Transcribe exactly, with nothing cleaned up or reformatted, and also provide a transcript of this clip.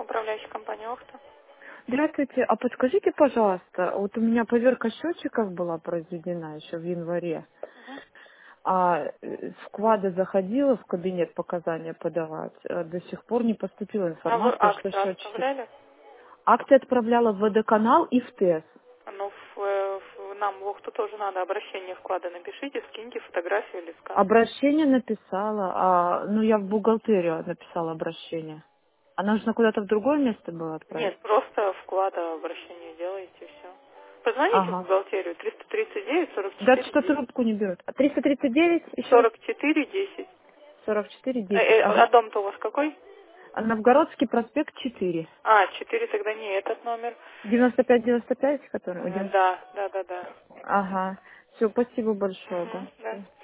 управляющая компания Охта. Здравствуйте, а подскажите, пожалуйста, вот у меня поверка счетчиков была произведена еще в январе, Мгм. а э, с вклада заходила в кабинет показания подавать, а до сих пор не поступила А вы информация, что акцию счетчики... оставляли? Акты отправляла в водоканал и в ТЭС. Ну, в, э, в- нам в Охту тоже надо обращение вклада. Напишите, скиньте фотографию или скан. Обращение написала, а, ну я в бухгалтерию написала обращение. А нужно куда-то в другое место было отправить? Нет, просто вклада обращение делаете, все. Позвоните в Ага. бухгалтерию триста тридцать девять сорок Да четыре что десять. трубку не берут. А триста тридцать девять еще раз? сорок четыре десять. сорок четыре Э, десять. э, а Ага. дом-то у вас какой? А Новгородский проспект четыре. А, четыре тогда не этот номер. девяносто пять девяносто пять, который? Ой, Э, девяносто. Да, да, да, да. Ага. Все, спасибо большое, да. Угу, да. Всё.